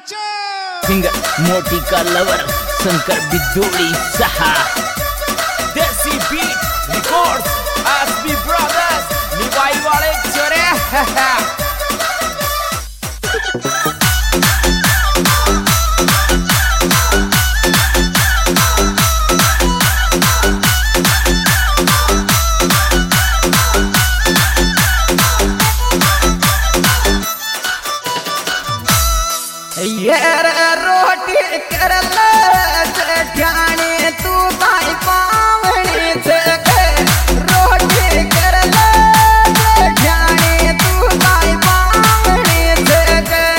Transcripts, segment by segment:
Singer मोटी का lover Shankar बिदोड़ी सहा Desi beat records SB brothers Niwai वाले चोरे रोटी कर ले तू भाई पावनी से रोटी कर ले तू भाई पावनी से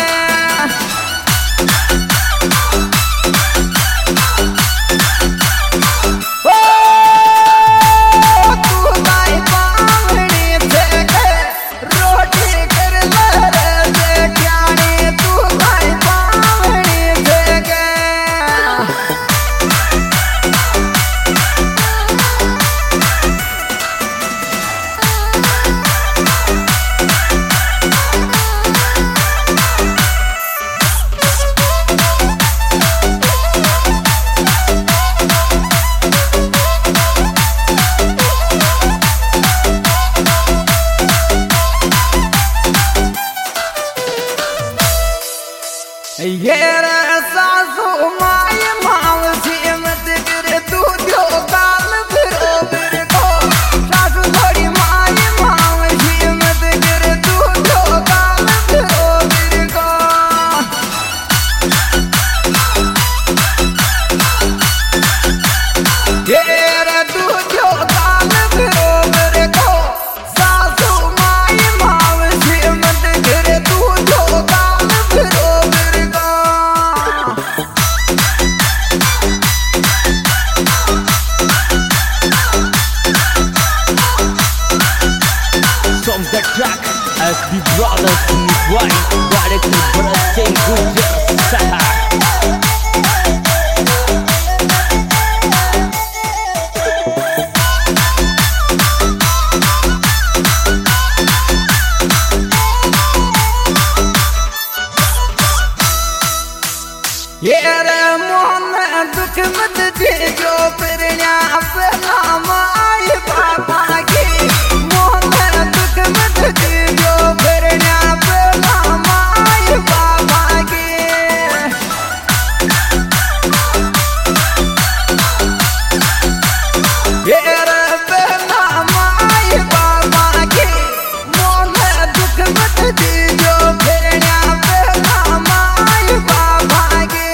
तू भाई पावनी से रोटी कर ले तू भाई ये सासू माय मावसी मत गिर तू जो काल फिरो फिर को सासू थोड़ी माय मावसी मत गिर तू जो काल फिरो फिर को ये तू जो काल फिरो फिर को सासू माय मावसी मत गिर तू जो काल फिरो the track SB Brothers Niwai Director Bharat Singh Gujjar Saha ये मोहन दुख मत दे जो फिर अपना माय बाबा की मोहन दुख मत दे जो फिर अपना माय बाबा की ये अपना माय बाबा की मोहन दुख मत दे जो फिर अपना माय बाबा की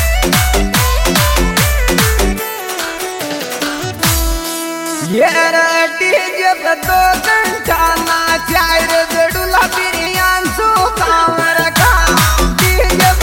Yeah.